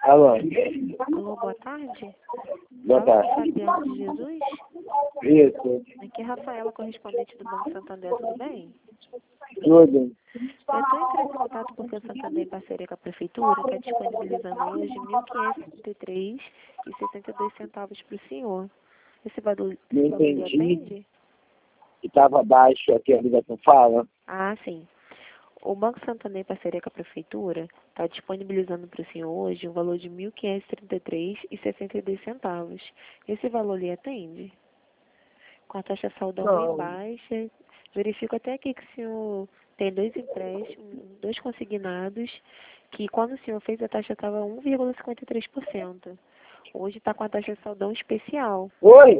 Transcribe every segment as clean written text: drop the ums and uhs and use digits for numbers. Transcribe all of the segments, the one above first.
Alô? Alô, boa tarde. Boa Fala tarde. com Fabiano de Jesus. Isso. Aqui é Rafaela, correspondente do Banco Santander, tudo bem? Tudo. Eu estou entrando em contato porque o Santander, em parceria com a Prefeitura, está disponibilizando hoje R$ 1.533,62 para o senhor. Esse valor Não lhe entendi. atende? Que estava abaixo aqui a ligação fala. Ah, sim. O Banco Santander, em parceria com a Prefeitura, está disponibilizando para o senhor hoje um valor de R$ 1.533,62. Esse valor lhe atende? Com a taxa saldão bem Não. baixa. Verifico até aqui que o senhor tem 2 empréstimos, 2 consignados, que quando o senhor fez a taxa estava 1,53%. Hoje está com a taxa saldão especial. Oi?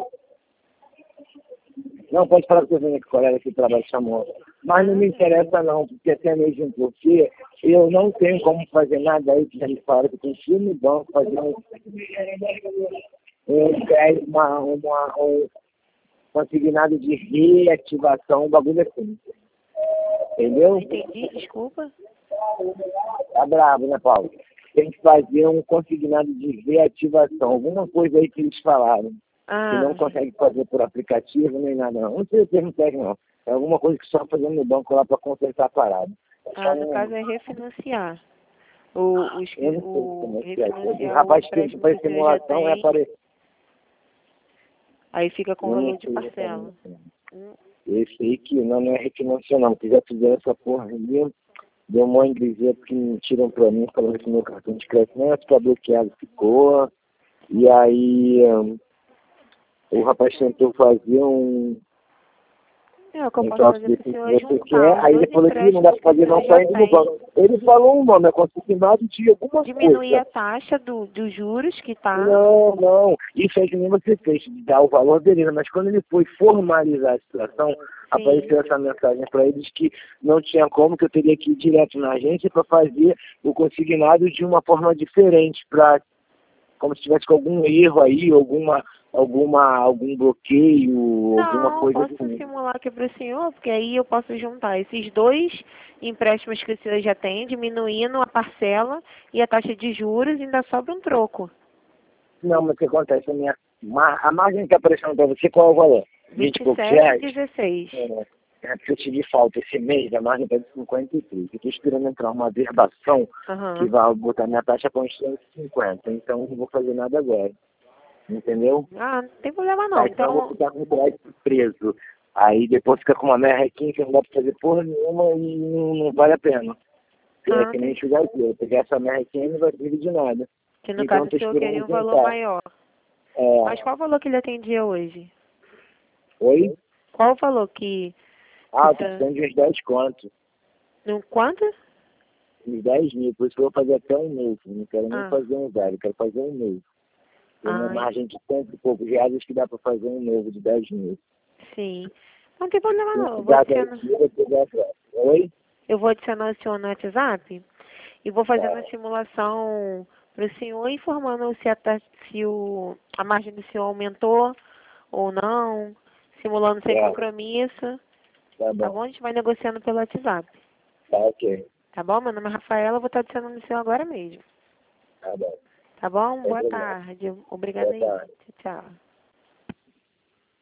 Não, pode falar com o colega que trabalha chamou. Mas não me interessa não, porque até mesmo porque eu não tenho como fazer nada aí que já me falaram que eu tenho que ir no banco fazer um consignado de reativação, um bagulho assim. Entendeu? Não entendi, desculpa. Tá bravo, né, Paulo? Tem que fazer um consignado de reativação, alguma coisa aí que eles falaram. Que não consegue fazer por aplicativo nem nada, não. Não sei o termo técnico, não. É alguma coisa que só fazendo no banco lá para consertar a parada. No caso é refinanciar. Eu não sei como é que é. O Refinanciar o rapaz que empréstimo faz que o senhor já simulação é tem, aparecer. aí fica com o Eu não valor de sei parcela. exatamente. Esse aí que não é refinanciação, não. Porque já fizeram essa porra ali. Deu uma ingresia que me tiram pra mim, falando que meu cartão de crédito não é ficar bloqueado, ficou. E aí o rapaz tentou fazer um É o que eu posso troço fazer desse para o que senhor é você juntar quer, os aí ele 2 falou que não dá pra empréstimos que o fazer não, senhor só já indo no tem. banco. Ele falou um nome, é consignado de alguma Diminuir coisa. a taxa dos juros que está. Não, isso é que nem você fez, de dar o valor dele, mas quando ele foi formalizar a situação, apareceu essa mensagem para eles que não tinha como, que eu teria que ir direto na agência para fazer o consignado de uma forma diferente, como se tivesse com algum erro aí, algum bloqueio, alguma Não, coisa posso assim. simular aqui para o senhor, porque aí eu posso juntar esses 2 empréstimos que o senhor já tem, diminuindo a parcela e a taxa de juros, e ainda sobra um troco. Não, mas o que acontece? A margem que está aparecendo para você, qual é o valor? 20 e poucos reais? 27,16. Porque eu tive falta esse mês, a margem está de 53. Eu estou esperando entrar uma verbação que vai botar minha taxa para uns 150. Então, eu não vou fazer nada agora. Entendeu? Não tem problema não. Então, eu vou ficar com o crédito preso. Aí, depois fica com uma merrequinha que não dá para fazer porra nenhuma e não vale a pena. É que nem enxugar o dedo. Pegar essa merrequinha não vai servir de nada. Que no Então, caso o senhor queria um valor tentar. maior. Mas qual o valor que ele atendia hoje? Oi? Qual o valor que... Eu tô precisando de uns 10 contos. No quanto? Uns 10 mil, por isso que eu vou fazer até um novo. Não quero nem fazer um velho, quero fazer um novo. Tem uma margem de cento e poucos reais, acho que dá para fazer um novo de 10 mil. Sim. Não tem problema não. Oi? Eu vou adicionar o senhor no WhatsApp e vou fazendo a simulação para o senhor, informando se a margem do senhor aumentou ou não, simulando sem compromisso. Tá Tá bom? A gente vai negociando pelo WhatsApp. Tá ok. Tá bom? Meu nome é Rafaela, eu vou estar adicionando o senhor agora mesmo. Tá bom. Tá bom? Boa tarde. Obrigada aí. Tchau.